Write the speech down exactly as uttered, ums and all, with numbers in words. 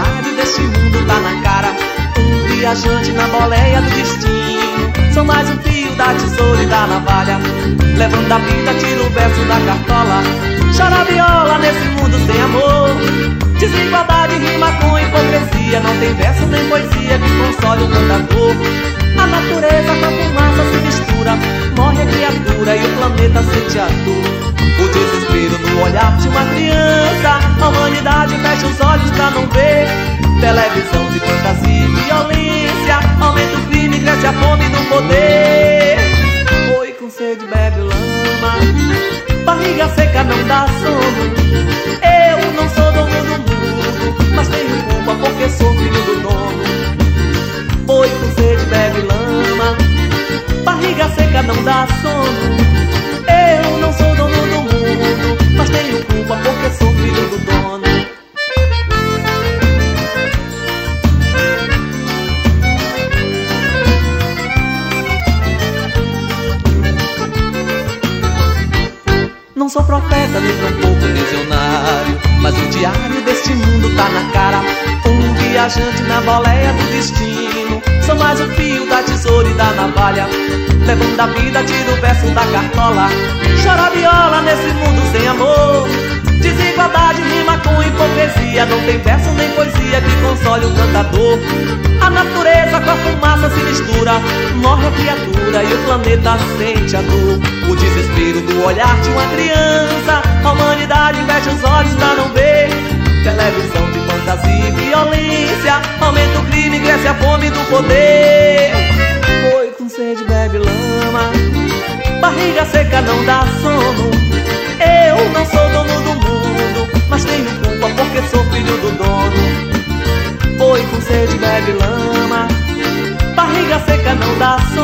desigualdade deste mundo tá na cara. Um viajante na boleia do destino. Sou mais um fio da tesoura e da navalha. Levando a vida, tiro o verso da cartola. Chora a viola nesse mundo sem amor. Desigualdade rima com hipocrisia. Não tem verso nem poesia que console o cantador. A natureza com a fumaça se mistura. Morre a criatura e o planeta sente a dor. O desespero no olhar de uma criança. A humanidade fecha os olhos pra não ver. Televisão de fantasia e violência. Aumenta o crime, cresce a fome do poder. Boi com sede bebe lama. Barriga seca não dá sono. Eu não sou dono do mundo, mas tenho culpa porque sou filho do dono. Boi com sede bebe lama. Barriga seca não dá sono. Eu não sou dono do mundo, mas tenho culpa porque sou filho do dono. Não sou profeta nem tampouco visionário, mas o diário deste mundo tá na cara. Um viajante na boleia do destino. Sou mais um fio da tesoura e da navalha. Levando a vida, tiro o verso da cartola. Chora a viola nesse mundo sem amor. Desigualdade rima com hipocrisia. Não tem verso nem poesia que console o cantador. A natureza com a fumaça se mistura. Morre a criatura e o planeta sente a dor. O desespero do olhar de uma criança. A humanidade fecha os olhos pra não ver. Televisão de fantasia e violência. Aumenta o crime, cresce a fome do poder. Boi com sede bebe lama. Barriga seca não dá sono. Eu não sou dono do mundo, mas tenho culpa porque sou filho do dono. Boi com sede bebe lama. Barriga seca não dá sono.